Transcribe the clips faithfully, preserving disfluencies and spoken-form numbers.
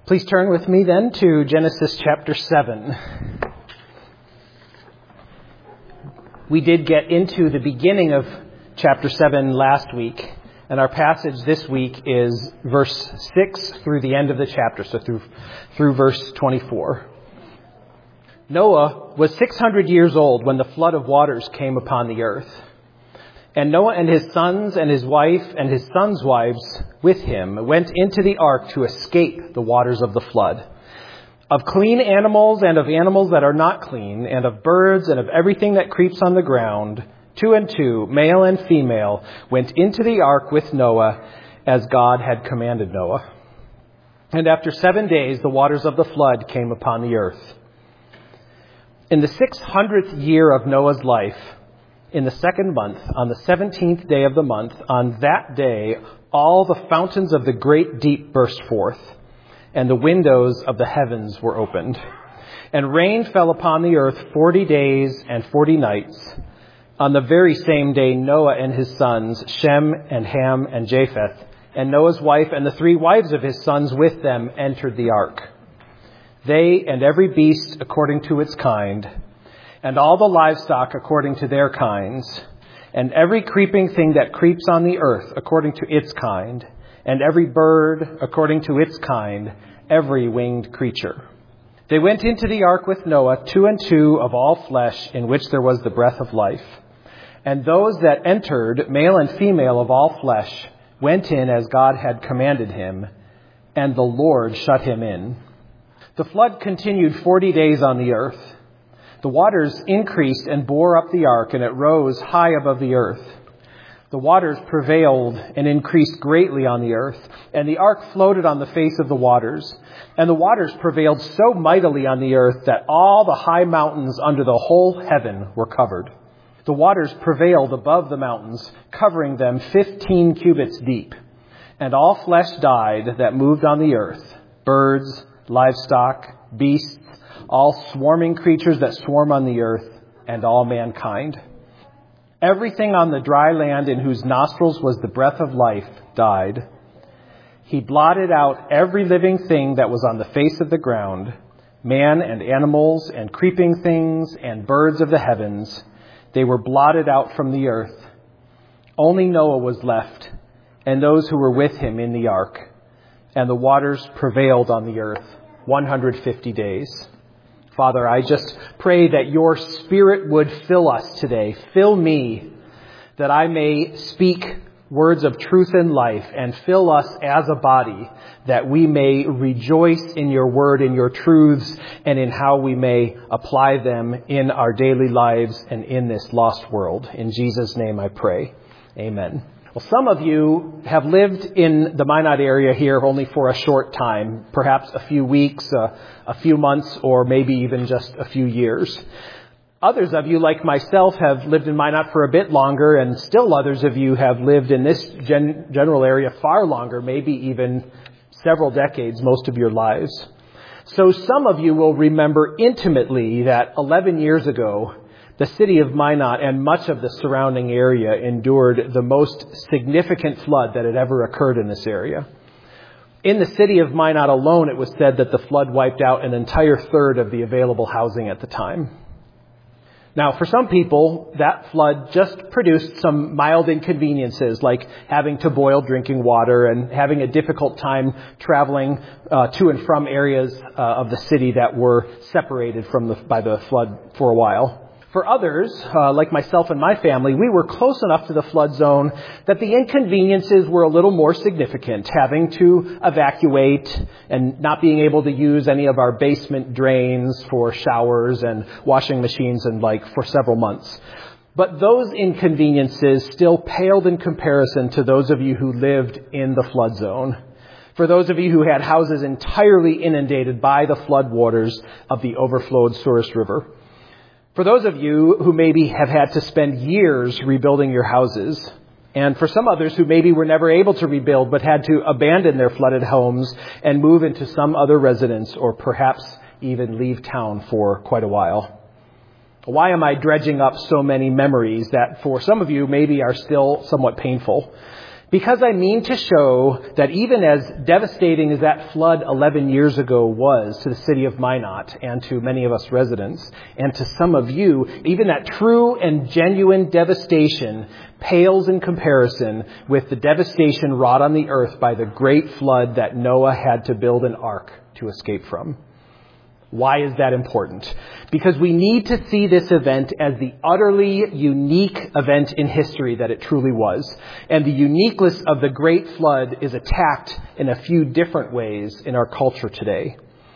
Please turn with me then to Genesis chapter seven. We did get into the beginning of chapter seven last week, and our passage this week is verse six through the end of the chapter, so through, through verse twenty-four. Noah was six hundred years old when the flood of waters came upon the earth. And Noah and his sons and his wife and his sons' wives with him went into the ark to escape the waters of the flood. Of clean animals and of animals that are not clean, and of birds and of everything that creeps on the ground, two and two, male and female, went into the ark with Noah as God had commanded Noah. And after seven days the waters of the flood came upon the earth. In the six hundredth year of Noah's life, in the second month, on the seventeenth day of the month, on that day, all the fountains of the great deep burst forth, and the windows of the heavens were opened. And rain fell upon the earth forty days and forty nights. On the very same day, Noah and his sons, Shem and Ham and Japheth, and Noah's wife and the three wives of his sons with them entered the ark. They and every beast according to its kind, and all the livestock according to their kinds, and every creeping thing that creeps on the earth according to its kind, and every bird according to its kind, every winged creature. They went into the ark with Noah, two and two of all flesh, in which there was the breath of life. And those that entered, male and female of all flesh, went in as God had commanded him, and the Lord shut him in. The flood continued forty days on the earth. The waters increased and bore up the ark, and it rose high above the earth. The waters prevailed and increased greatly on the earth, and the ark floated on the face of the waters. And the waters prevailed so mightily on the earth that all the high mountains under the whole heaven were covered. The waters prevailed above the mountains, covering them fifteen cubits deep. And all flesh died that moved on the earth, birds, livestock, beasts, all swarming creatures that swarm on the earth, and all mankind. Everything on the dry land in whose nostrils was the breath of life died. He blotted out every living thing that was on the face of the ground, man and animals and creeping things and birds of the heavens. They were blotted out from the earth. Only Noah was left, and those who were with him in the ark. And the waters prevailed on the earth one hundred fifty days. Father, I just pray that your Spirit would fill us today. Fill me, that I may speak words of truth and life, and fill us as a body, that we may rejoice in your word, in your truths, and in how we may apply them in our daily lives and in this lost world. In Jesus' name I pray. Amen. Well, some of you have lived in the Minot area here only for a short time, perhaps a few weeks, uh, a few months, or maybe even just a few years. Others of you, like myself, have lived in Minot for a bit longer, and still others of you have lived in this gen- general area far longer, maybe even several decades, most of your lives. So some of you will remember intimately that eleven years ago, the city of Minot and much of the surrounding area endured the most significant flood that had ever occurred in this area. In the city of Minot alone, it was said that the flood wiped out an entire third of the available housing at the time. Now, for some people, that flood just produced some mild inconveniences, like having to boil drinking water and having a difficult time traveling uh, to and from areas uh, of the city that were separated from the, by the flood for a while. For others, uh, like myself and my family, we were close enough to the flood zone that the inconveniences were a little more significant, having to evacuate and not being able to use any of our basement drains for showers and washing machines and like for several months. But those inconveniences still paled in comparison to those of you who lived in the flood zone. For those of you who had houses entirely inundated by the flood waters of the overflowed Souris River. For those of you who maybe have had to spend years rebuilding your houses, and for some others who maybe were never able to rebuild but had to abandon their flooded homes and move into some other residence or perhaps even leave town for quite a while. Why am I dredging up so many memories that for some of you maybe are still somewhat painful? Because I mean to show that even as devastating as that flood eleven years ago was to the city of Minot and to many of us residents and to some of you, even that true and genuine devastation pales in comparison with the devastation wrought on the earth by the great flood that Noah had to build an ark to escape from. Why is that important? Because we need to see this event as the utterly unique event in history that it truly was. And the uniqueness of the great flood is attacked in a few different ways in our culture today.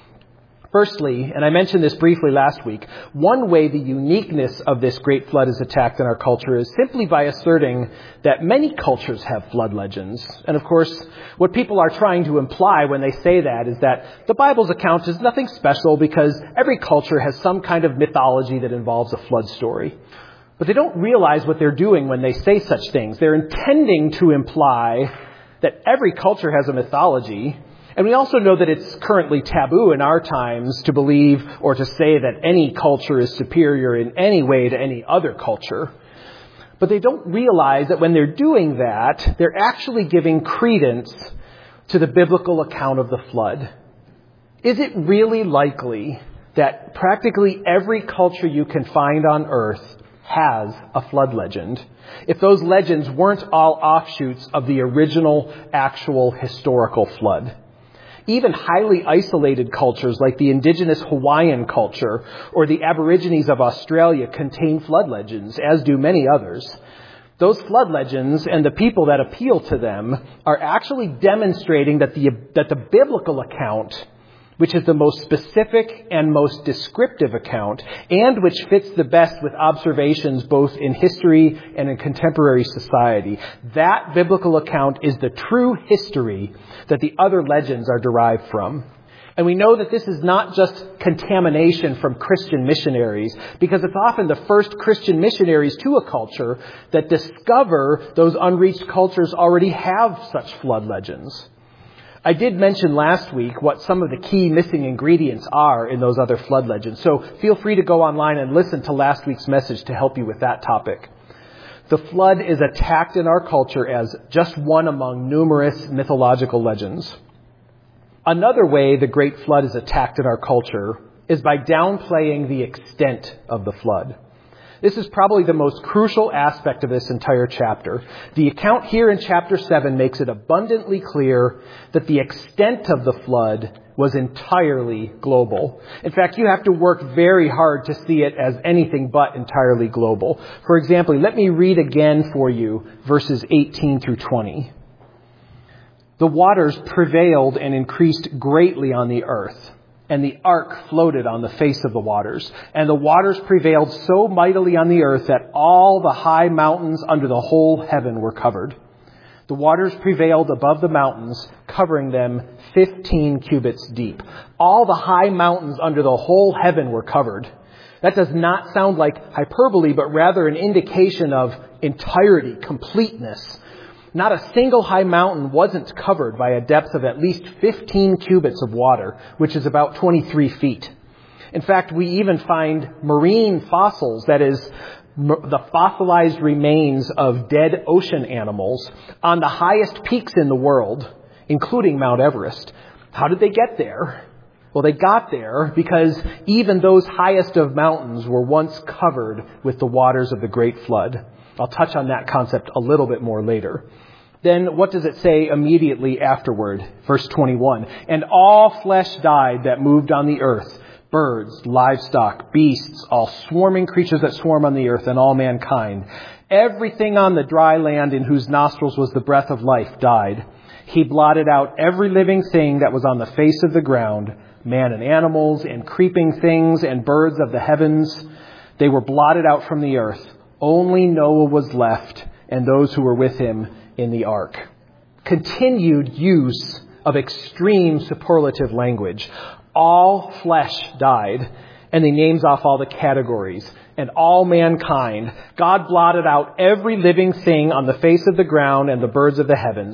Firstly, and I mentioned this briefly last week, one way the uniqueness of this great flood is attacked in our culture is simply by asserting that many cultures have flood legends. And of course, what people are trying to imply when they say that is that the Bible's account is nothing special because every culture has some kind of mythology that involves a flood story. But they don't realize what they're doing when they say such things. They're intending to imply that every culture has a mythology. And we also know that it's currently taboo in our times to believe or to say that any culture is superior in any way to any other culture. But they don't realize that when they're doing that, they're actually giving credence to the biblical account of the flood. Is it really likely that practically every culture you can find on earth has a flood legend, if those legends weren't all offshoots of the original, actual, historical flood? Even highly isolated cultures like the indigenous Hawaiian culture or the Aborigines of Australia contain flood legends, as do many others. Those flood legends and the people that appeal to them are actually demonstrating that the, that the biblical account, which is the most specific and most descriptive account, and which fits the best with observations both in history and in contemporary society. That biblical account is the true history that the other legends are derived from. And we know that this is not just contamination from Christian missionaries, because it's often the first Christian missionaries to a culture that discover those unreached cultures already have such flood legends. I did mention last week what some of the key missing ingredients are in those other flood legends. So feel free to go online and listen to last week's message to help you with that topic. The flood is attacked in our culture as just one among numerous mythological legends. Another way the great flood is attacked in our culture is by downplaying the extent of the flood. This is probably the most crucial aspect of this entire chapter. The account here in chapter seven makes it abundantly clear that the extent of the flood was entirely global. In fact, you have to work very hard to see it as anything but entirely global. For example, let me read again for you verses eighteen through twenty. The waters prevailed and increased greatly on the earth, and the ark floated on the face of the waters. And the waters prevailed so mightily on the earth that all the high mountains under the whole heaven were covered. The waters prevailed above the mountains, covering them fifteen cubits deep. All the high mountains under the whole heaven were covered. That does not sound like hyperbole, but rather an indication of entirety, completeness. Not a single high mountain wasn't covered by a depth of at least fifteen cubits of water, which is about twenty-three feet. In fact, we even find marine fossils, that is, the fossilized remains of dead ocean animals, on the highest peaks in the world, including Mount Everest. How did they get there? Well, they got there because even those highest of mountains were once covered with the waters of the great flood. I'll touch on that concept a little bit more later. Then what does it say immediately afterward? Verse twenty-one. And all flesh died that moved on the earth, birds, livestock, beasts, all swarming creatures that swarm on the earth, and all mankind. Everything on the dry land in whose nostrils was the breath of life died. He blotted out every living thing that was on the face of the ground, man and animals and creeping things and birds of the heavens. They were blotted out from the earth. Only Noah was left, and those who were with him in the ark. Continued use of extreme superlative language. All flesh died, and he names off all the categories. And all mankind. God blotted out every living thing on the face of the ground and the birds of the heavens.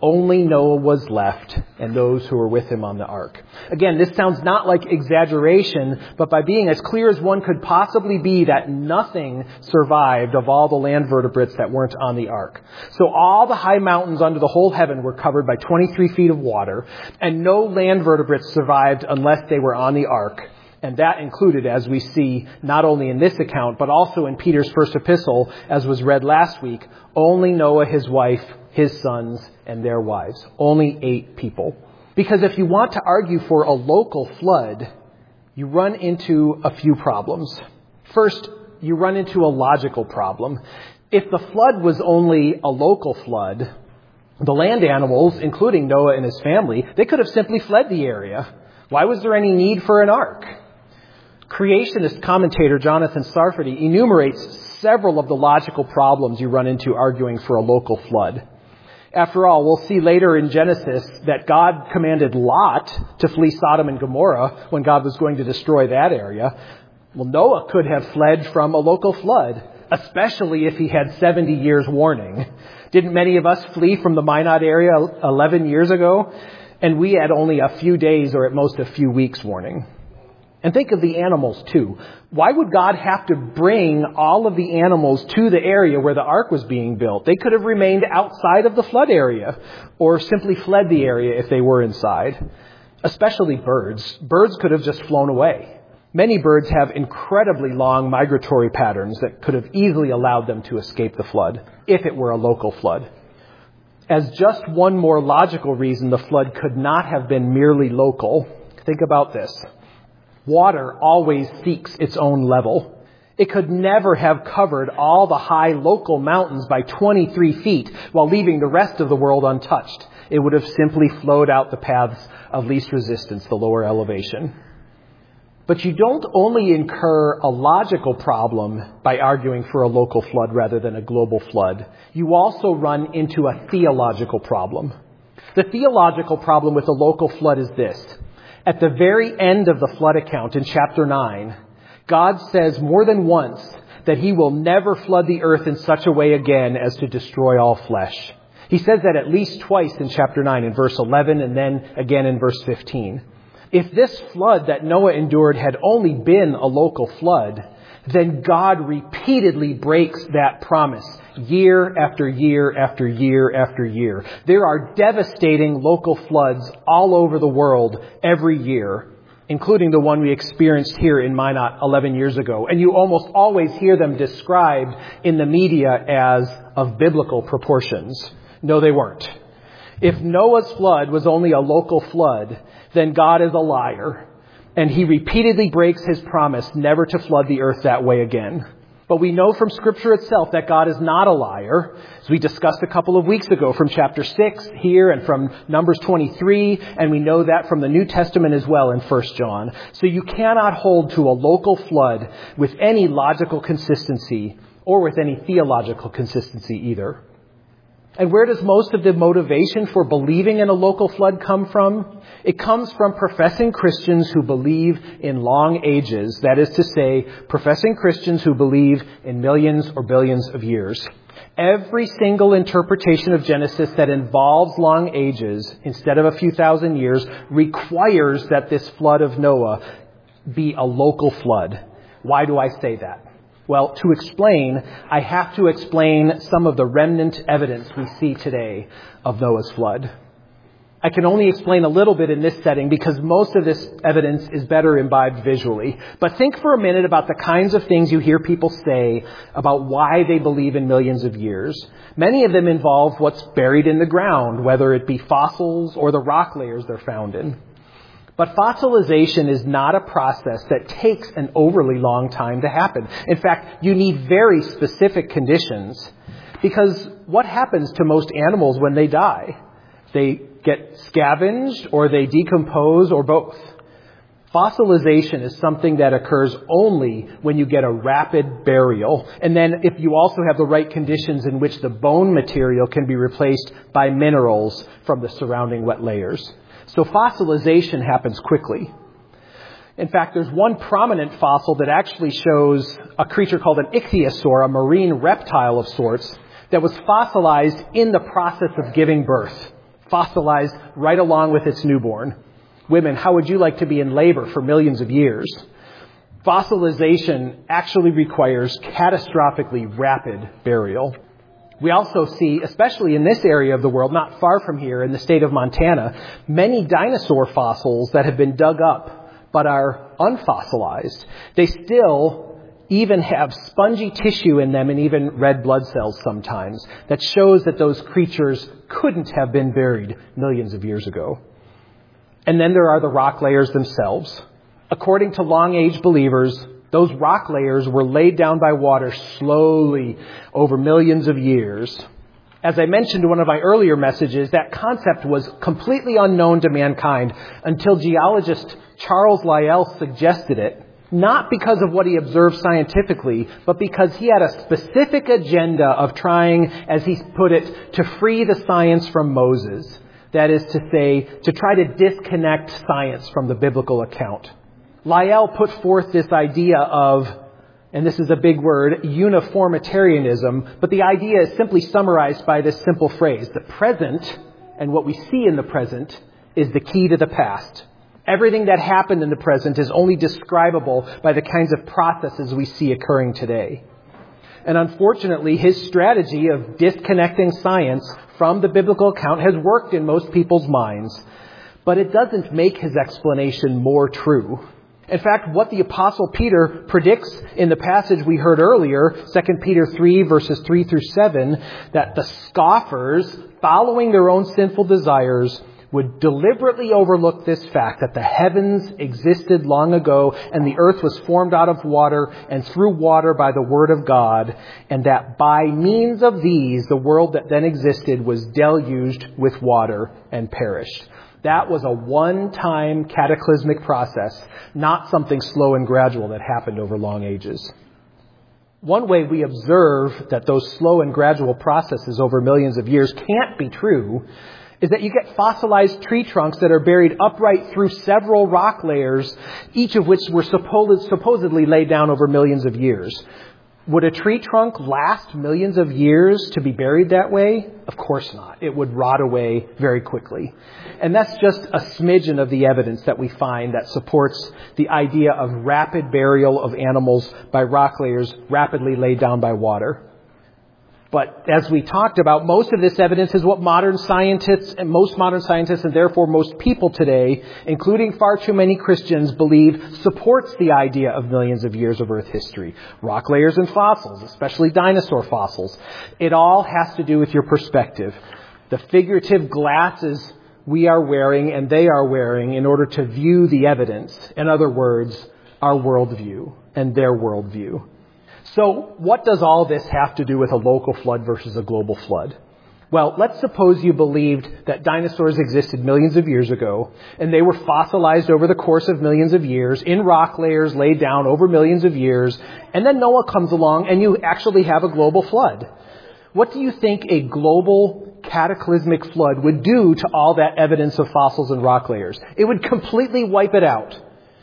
Only Noah was left and those who were with him on the ark. Again, this sounds not like exaggeration, but by being as clear as one could possibly be that nothing survived of all the land vertebrates that weren't on the ark. So all the high mountains under the whole heaven were covered by twenty-three feet of water, and no land vertebrates survived unless they were on the ark. And that included, as we see, not only in this account, but also in Peter's first epistle, as was read last week, only Noah, his wife, his sons, and their wives. Only eight people. Because if you want to argue for a local flood, you run into a few problems. First, you run into a logical problem. If the flood was only a local flood, the land animals, including Noah and his family, they could have simply fled the area. Why was there any need for an ark? Creationist commentator Jonathan Sarfati enumerates several of the logical problems you run into arguing for a local flood. After all, we'll see later in Genesis that God commanded Lot to flee Sodom and Gomorrah when God was going to destroy that area. Well, Noah could have fled from a local flood, especially if he had seventy years warning. Didn't many of us flee from the Minot area eleven years ago? And we had only a few days or at most a few weeks warning. And think of the animals, too. Why would God have to bring all of the animals to the area where the ark was being built? They could have remained outside of the flood area or simply fled the area if they were inside. Especially birds. Birds could have just flown away. Many birds have incredibly long migratory patterns that could have easily allowed them to escape the flood if it were a local flood. As just one more logical reason the flood could not have been merely local, think about this. Water always seeks its own level. It could never have covered all the high local mountains by twenty-three feet while leaving the rest of the world untouched. It would have simply flowed out the paths of least resistance, the lower elevation. But you don't only incur a logical problem by arguing for a local flood rather than a global flood. You also run into a theological problem. The theological problem with a local flood is this. At the very end of the flood account in chapter nine, God says more than once that he will never flood the earth in such a way again as to destroy all flesh. He says that at least twice in chapter nine, in verse eleven and then again in verse fifteen. If this flood that Noah endured had only been a local flood, then God repeatedly breaks that promise year after year after year after year. There are devastating local floods all over the world every year, including the one we experienced here in Minot eleven years ago. And you almost always hear them described in the media as of biblical proportions. No, they weren't. If Noah's flood was only a local flood, then God is a liar. And he repeatedly breaks his promise never to flood the earth that way again. But we know from Scripture itself that God is not a liar, as we discussed a couple of weeks ago from chapter six here and from Numbers twenty-three, and we know that from the New Testament as well in First John. So you cannot hold to a local flood with any logical consistency or with any theological consistency either. And where does most of the motivation for believing in a local flood come from? It comes from professing Christians who believe in long ages. That is to say, professing Christians who believe in millions or billions of years. Every single interpretation of Genesis that involves long ages instead of a few thousand years requires that this flood of Noah be a local flood. Why do I say that? Well, to explain, I have to explain some of the remnant evidence we see today of Noah's flood. I can only explain a little bit in this setting because most of this evidence is better imbibed visually. But think for a minute about the kinds of things you hear people say about why they believe in millions of years. Many of them involve what's buried in the ground, whether it be fossils or the rock layers they're found in. But fossilization is not a process that takes an overly long time to happen. In fact, you need very specific conditions because what happens to most animals when they die? They get scavenged or they decompose or both. Fossilization is something that occurs only when you get a rapid burial. And then if you also have the right conditions in which the bone material can be replaced by minerals from the surrounding wet layers. So fossilization happens quickly. In fact, there's one prominent fossil that actually shows a creature called an ichthyosaur, a marine reptile of sorts, that was fossilized in the process of giving birth. fossilized right along with its newborn. Women, how would you like to be in labor for millions of years? Fossilization actually requires catastrophically rapid burial. We also see, especially in this area of the world, not far from here in the state of Montana, many dinosaur fossils that have been dug up but are unfossilized. They still even have spongy tissue in them and even red blood cells sometimes. That shows that those creatures couldn't have been buried millions of years ago. And then there are the rock layers themselves. According to long-age believers, those rock layers were laid down by water slowly over millions of years. As I mentioned in one of my earlier messages, that concept was completely unknown to mankind until geologist Charles Lyell suggested it, not because of what he observed scientifically, but because he had a specific agenda of trying, as he put it, to free the science from Moses. That is to say, to try to disconnect science from the biblical account. Lyell put forth this idea of, and this is a big word, uniformitarianism, but the idea is simply summarized by this simple phrase: the present, and what we see in the present, is the key to the past. Everything that happened in the present is only describable by the kinds of processes we see occurring today. And unfortunately, his strategy of disconnecting science from the biblical account has worked in most people's minds, but it doesn't make his explanation more true. In fact, what the Apostle Peter predicts in the passage we heard earlier, Second Peter three, verses three through seven, that the scoffers, following their own sinful desires, would deliberately overlook this fact that the heavens existed long ago and the earth was formed out of water and through water by the word of God, and that by means of these, the world that then existed was deluged with water and perished. That was a one-time cataclysmic process, not something slow and gradual that happened over long ages. One way we observe that those slow and gradual processes over millions of years can't be true is that you get fossilized tree trunks that are buried upright through several rock layers, each of which were supposed, supposedly laid down over millions of years. Would a tree trunk last millions of years to be buried that way? Of course not. It would rot away very quickly. And that's just a smidgen of the evidence that we find that supports the idea of rapid burial of animals by rock layers rapidly laid down by water. But as we talked about, most of this evidence is what modern scientists and most modern scientists and therefore most people today, including far too many Christians, believe supports the idea of millions of years of Earth history. Rock layers and fossils, especially dinosaur fossils. It all has to do with your perspective. The figurative glasses we are wearing and they are wearing in order to view the evidence. In other words, our worldview and their worldview. So what does all this have to do with a local flood versus a global flood? Well, let's suppose you believed that dinosaurs existed millions of years ago, and they were fossilized over the course of millions of years in rock layers laid down over millions of years, and then Noah comes along and you actually have a global flood. What do you think a global cataclysmic flood would do to all that evidence of fossils and rock layers? It would completely wipe it out.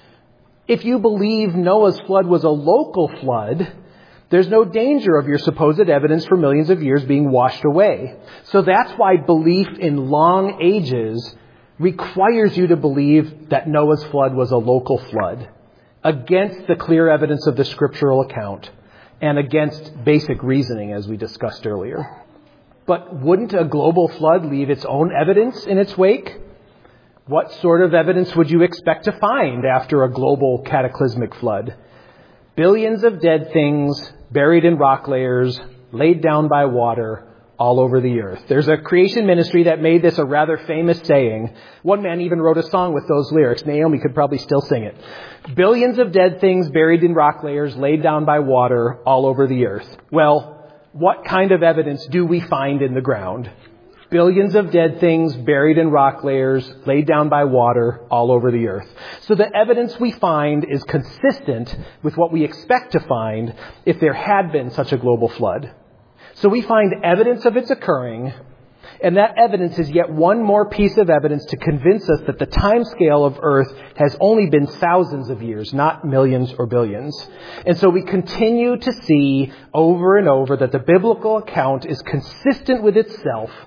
If you believe Noah's flood was a local flood, there's no danger of your supposed evidence for millions of years being washed away. So that's why belief in long ages requires you to believe that Noah's flood was a local flood, against the clear evidence of the scriptural account and against basic reasoning, as we discussed earlier. But wouldn't a global flood leave its own evidence in its wake? What sort of evidence would you expect to find after a global cataclysmic flood? Billions of dead things buried in rock layers, laid down by water all over the earth. There's a creation ministry that made this a rather famous saying. One man even wrote a song with those lyrics. Naomi could probably still sing it. Billions of dead things buried in rock layers, laid down by water all over the earth. Well, what kind of evidence do we find in the ground? Billions of dead things buried in rock layers, laid down by water all over the earth. So the evidence we find is consistent with what we expect to find if there had been such a global flood. So we find evidence of its occurring, and that evidence is yet one more piece of evidence to convince us that the time scale of Earth has only been thousands of years, not millions or billions. And so we continue to see over and over that the biblical account is consistent with itself,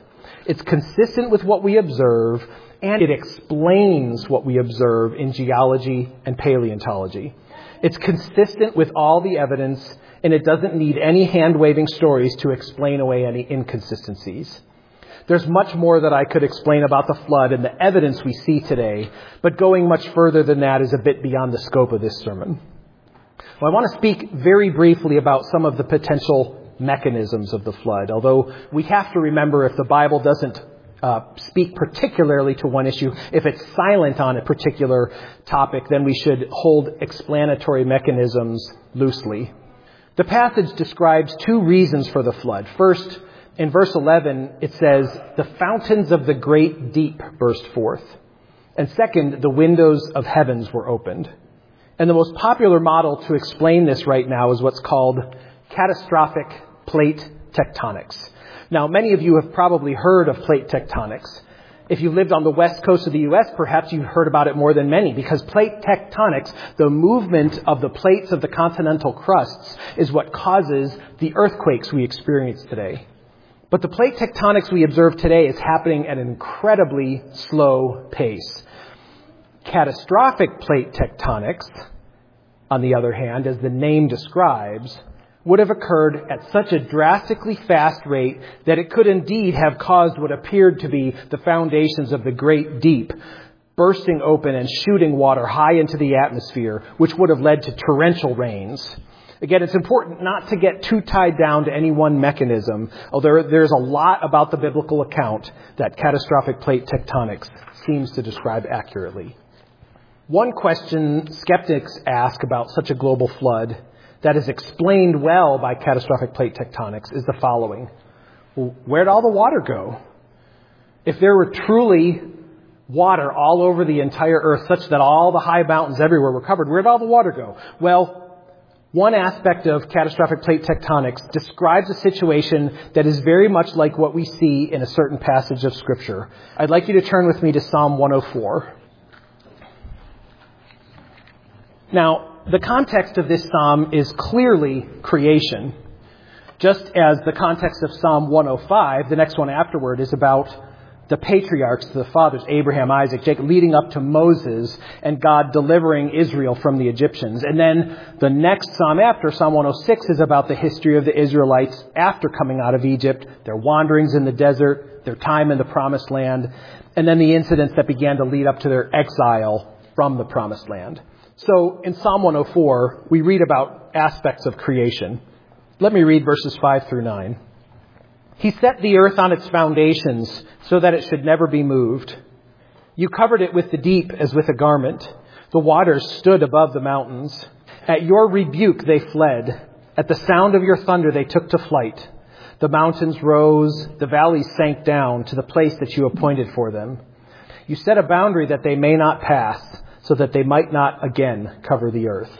It's consistent with what we observe, and it explains what we observe in geology and paleontology. It's consistent with all the evidence, and it doesn't need any hand-waving stories to explain away any inconsistencies. There's much more that I could explain about the flood and the evidence we see today, but going much further than that is a bit beyond the scope of this sermon. Well, I want to speak very briefly about some of the potential mechanisms of the flood, although we have to remember if the Bible doesn't uh, speak particularly to one issue, if it's silent on a particular topic, then we should hold explanatory mechanisms loosely. The passage describes two reasons for the flood. First, in verse eleven, it says, "The fountains of the great deep burst forth." And second, "The windows of heavens were opened." And the most popular model to explain this right now is what's called catastrophic plate tectonics. Now, many of you have probably heard of plate tectonics. If you lived on the west coast of the U S, perhaps you've heard about it more than many, because plate tectonics, the movement of the plates of the continental crusts, is what causes the earthquakes we experience today. But the plate tectonics we observe today is happening at an incredibly slow pace. Catastrophic plate tectonics, on the other hand, as the name describes, would have occurred at such a drastically fast rate that it could indeed have caused what appeared to be the foundations of the great deep bursting open and shooting water high into the atmosphere, which would have led to torrential rains. Again, it's important not to get too tied down to any one mechanism, although there's a lot about the biblical account that catastrophic plate tectonics seems to describe accurately. One question skeptics ask about such a global flood that is explained well by catastrophic plate tectonics is the following. Well, where'd all the water go? If there were truly water all over the entire earth, such that all the high mountains everywhere were covered, where'd all the water go? Well, one aspect of catastrophic plate tectonics describes a situation that is very much like what we see in a certain passage of Scripture. I'd like you to turn with me to Psalm one oh four. Now, the context of this psalm is clearly creation, just as the context of Psalm one oh five, the next one afterward, is about the patriarchs, the fathers, Abraham, Isaac, Jacob, leading up to Moses and God delivering Israel from the Egyptians. And then the next psalm after, Psalm one oh six, is about the history of the Israelites after coming out of Egypt, their wanderings in the desert, their time in the promised land, and then the incidents that began to lead up to their exile from the promised land. So in Psalm one oh four, we read about aspects of creation. Let me read verses five through nine. He set the earth on its foundations so that it should never be moved. You covered it with the deep as with a garment. The waters stood above the mountains. At your rebuke they fled. At the sound of your thunder they took to flight. The mountains rose, the valleys sank down to the place that you appointed for them. You set a boundary that they may not pass, so that they might not again cover the earth.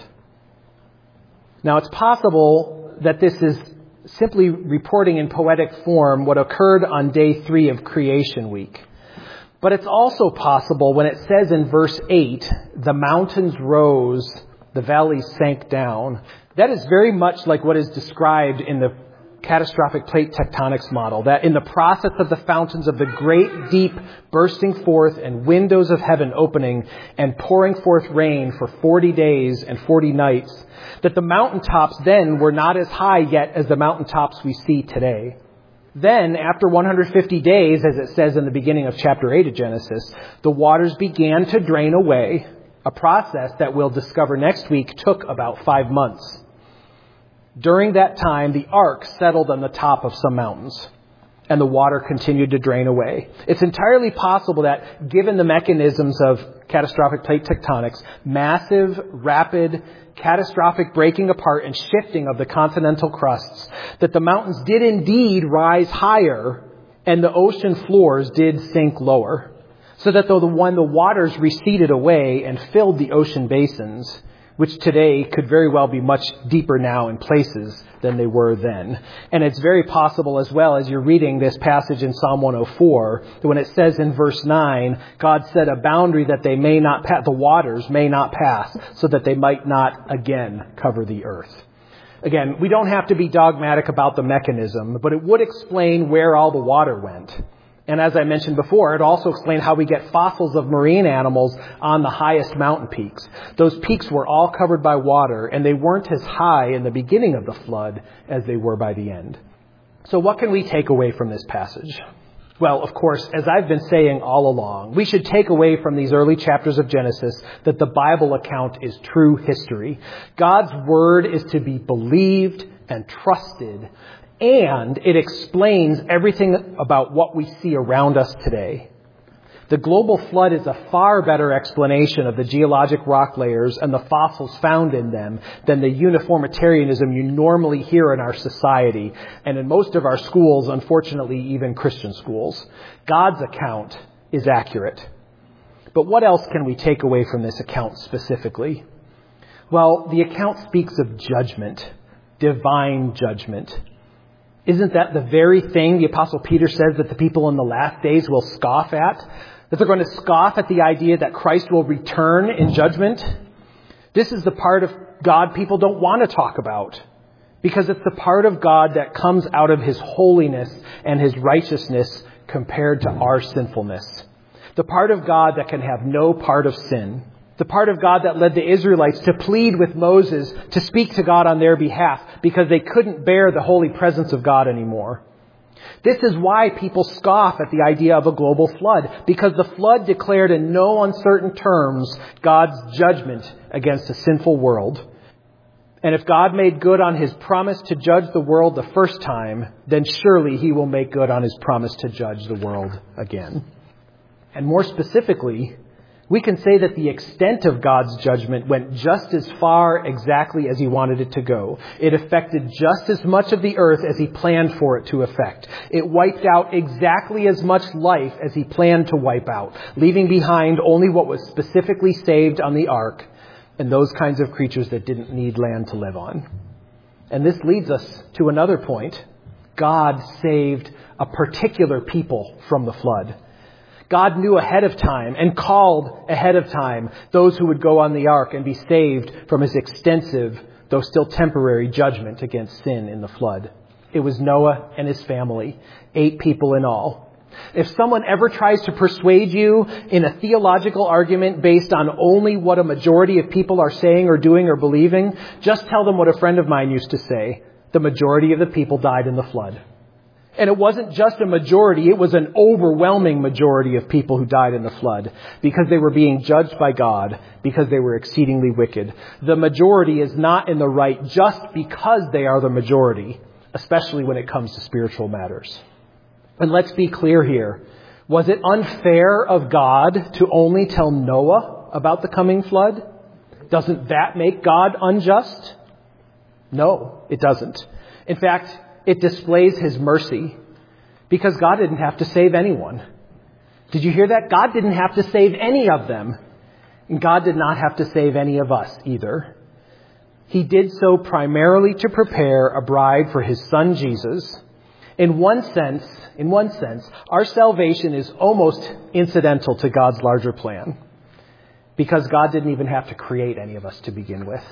Now, it's possible that this is simply reporting in poetic form what occurred on day three of creation week. But it's also possible when it says in verse eight, the mountains rose, the valleys sank down. That is very much like what is described in the catastrophic plate tectonics model, that in the process of the fountains of the great deep bursting forth and windows of heaven opening and pouring forth rain for forty days and forty nights, that the mountaintops then were not as high yet as the mountaintops we see today. Then, after one hundred fifty days, as it says in the beginning of chapter eight of Genesis, the waters began to drain away, a process that we'll discover next week took about five months. During that time, the ark settled on the top of some mountains, and the water continued to drain away. It's entirely possible that, given the mechanisms of catastrophic plate tectonics, massive, rapid, catastrophic breaking apart and shifting of the continental crusts, that the mountains did indeed rise higher, and the ocean floors did sink lower, so that though the when the waters receded away and filled the ocean basins, which today could very well be much deeper now in places than they were then. And it's very possible as well, as you're reading this passage in Psalm one oh four, that when it says in verse nine, God set a boundary that they may not pass, the waters may not pass, so that they might not again cover the earth. Again, we don't have to be dogmatic about the mechanism, but it would explain where all the water went. And as I mentioned before, it also explained how we get fossils of marine animals on the highest mountain peaks. Those peaks were all covered by water, and they weren't as high in the beginning of the flood as they were by the end. So what can we take away from this passage? Well, of course, as I've been saying all along, we should take away from these early chapters of Genesis that the Bible account is true history. God's word is to be believed and trusted, and it explains everything about what we see around us today. The global flood is a far better explanation of the geologic rock layers and the fossils found in them than the uniformitarianism you normally hear in our society and in most of our schools, unfortunately, even Christian schools. God's account is accurate. But what else can we take away from this account specifically? Well, the account speaks of judgment, divine judgment. Isn't that the very thing the Apostle Peter says that the people in the last days will scoff at? That they're going to scoff at the idea that Christ will return in judgment? This is the part of God people don't want to talk about, because it's the part of God that comes out of his holiness and his righteousness compared to our sinfulness. The part of God that can have no part of sin. The part of God that led the Israelites to plead with Moses to speak to God on their behalf because they couldn't bear the holy presence of God anymore. This is why people scoff at the idea of a global flood, because the flood declared in no uncertain terms God's judgment against a sinful world. And if God made good on his promise to judge the world the first time, then surely he will make good on his promise to judge the world again. And more specifically, we can say that the extent of God's judgment went just as far exactly as he wanted it to go. It affected just as much of the earth as he planned for it to affect. It wiped out exactly as much life as he planned to wipe out, leaving behind only what was specifically saved on the ark and those kinds of creatures that didn't need land to live on. And this leads us to another point. God saved a particular people from the flood. God knew ahead of time and called ahead of time those who would go on the ark and be saved from his extensive, though still temporary, judgment against sin in the flood. It was Noah and his family, eight people in all. If someone ever tries to persuade you in a theological argument based on only what a majority of people are saying or doing or believing, just tell them what a friend of mine used to say. The majority of the people died in the flood. And it wasn't just a majority, it was an overwhelming majority of people who died in the flood because they were being judged by God, because they were exceedingly wicked. The majority is not in the right just because they are the majority, especially when it comes to spiritual matters. And let's be clear here. Was it unfair of God to only tell Noah about the coming flood? Doesn't that make God unjust? No, it doesn't. In fact, it displays his mercy because God didn't have to save anyone. Did you hear that? God didn't have to save any of them. And God did not have to save any of us either. He did so primarily to prepare a bride for his son Jesus. In one sense, in one sense, our salvation is almost incidental to God's larger plan because God didn't even have to create any of us to begin with.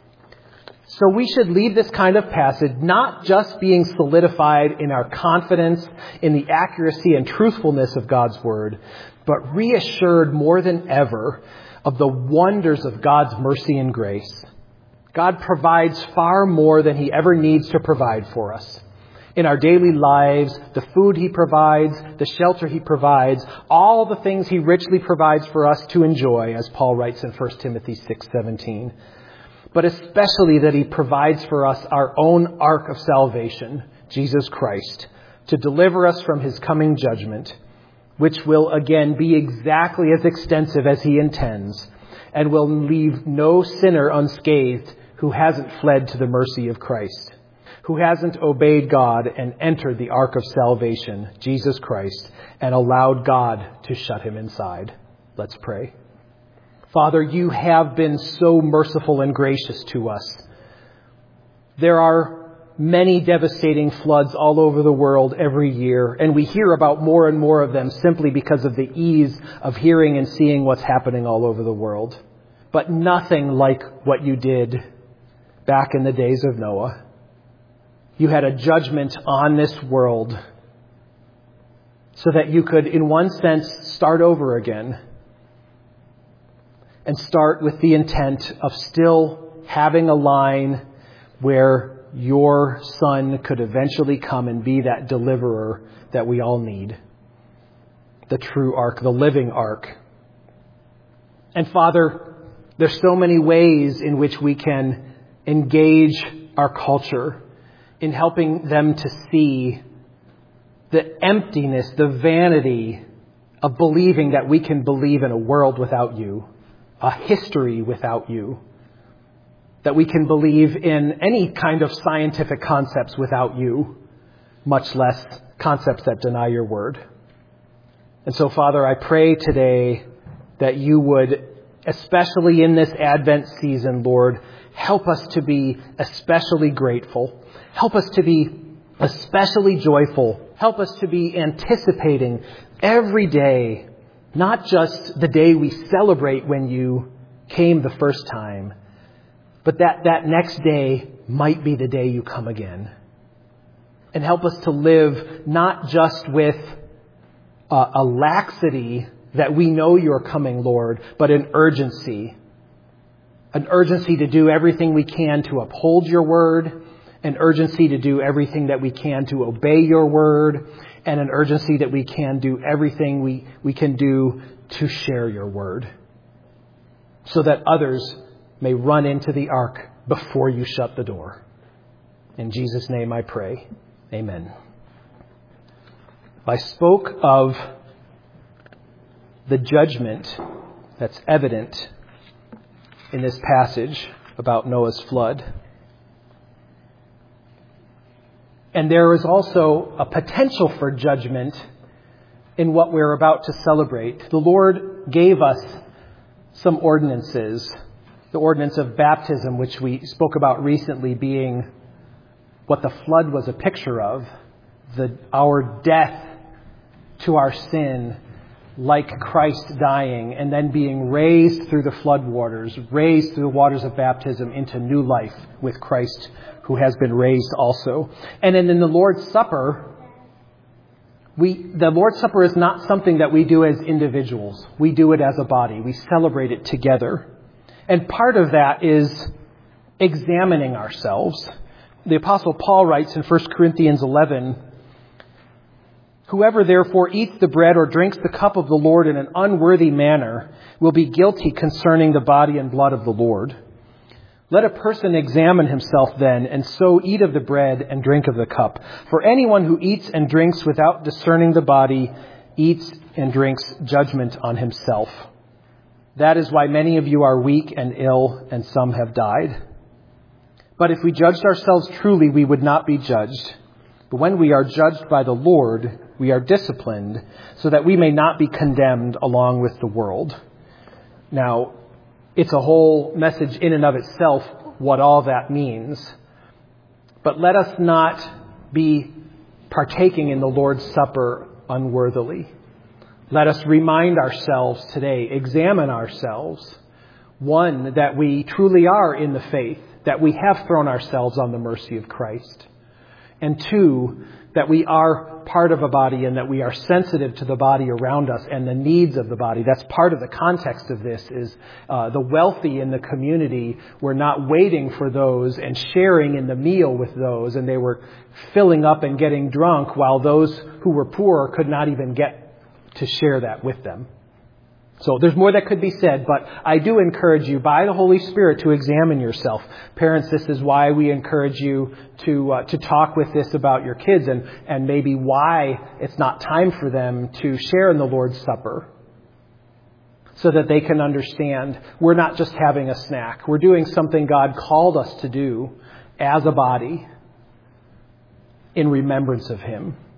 So we should leave this kind of passage not just being solidified in our confidence in the accuracy and truthfulness of God's word, but reassured more than ever of the wonders of God's mercy and grace. God provides far more than he ever needs to provide for us. In our daily lives, the food he provides, the shelter he provides, all the things he richly provides for us to enjoy, as Paul writes in First Timothy six seventeen. But especially that he provides for us our own ark of salvation, Jesus Christ, to deliver us from his coming judgment, which will again be exactly as extensive as he intends, and will leave no sinner unscathed who hasn't fled to the mercy of Christ, who hasn't obeyed God and entered the ark of salvation, Jesus Christ, and allowed God to shut him inside. Let's pray. Father, you have been so merciful and gracious to us. There are many devastating floods all over the world every year, and we hear about more and more of them simply because of the ease of hearing and seeing what's happening all over the world. But nothing like what you did back in the days of Noah. You had a judgment on this world so that you could, in one sense, start over again and start with the intent of still having a line where your Son could eventually come and be that deliverer that we all need. The true ark, the living ark. And Father, there's so many ways in which we can engage our culture in helping them to see the emptiness, the vanity of believing that we can believe in a world without you, a history without you, that we can believe in any kind of scientific concepts without you, much less concepts that deny your word. And so, Father, I pray today that you would, especially in this Advent season, Lord, help us to be especially grateful. Help us to be especially joyful. Help us to be anticipating every day, not just the day we celebrate when you came the first time, but that that next day might be the day you come again. And help us to live not just with a, a laxity that we know you're coming, Lord, but an urgency. An urgency to do everything we can to uphold your word, an urgency to do everything that we can to obey your word, and an urgency that we can do everything we, we can do to share your word, so that others may run into the ark before you shut the door. In Jesus' name I pray. Amen. I spoke of the judgment that's evident in this passage about Noah's flood. And there is also a potential for judgment in what we're about to celebrate. The Lord gave us some ordinances. The ordinance of baptism, which we spoke about recently, being what the flood was a picture of, the, our death to our sin, like Christ dying and then being raised through the flood waters, raised through the waters of baptism into new life with Christ, who has been raised also. And then in the Lord's Supper, we the Lord's Supper is not something that we do as individuals. We do it as a body. We celebrate it together. And part of that is examining ourselves. The Apostle Paul writes in First Corinthians eleven, "Whoever therefore eats the bread or drinks the cup of the Lord in an unworthy manner will be guilty concerning the body and blood of the Lord. Let a person examine himself then, and so eat of the bread and drink of the cup. For anyone who eats and drinks without discerning the body eats and drinks judgment on himself. That is why many of you are weak and ill, and some have died. But if we judged ourselves truly, we would not be judged. But when we are judged by the Lord, we are disciplined, so that we may not be condemned along with the world." Now, it's a whole message in and of itself what all that means. But let us not be partaking in the Lord's Supper unworthily. Let us remind ourselves today, examine ourselves, one, that we truly are in the faith, that we have thrown ourselves on the mercy of Christ. And two, that we are part of a body and that we are sensitive to the body around us and the needs of the body. That's part of the context of this is uh, the wealthy in the community were not waiting for those and sharing in the meal with those, and they were filling up and getting drunk while those who were poor could not even get to share that with them. So there's more that could be said, but I do encourage you by the Holy Spirit to examine yourself. Parents, this is why we encourage you to uh, to talk with this about your kids and, and maybe why it's not time for them to share in the Lord's Supper, so that they can understand we're not just having a snack. We're doing something God called us to do as a body in remembrance of Him.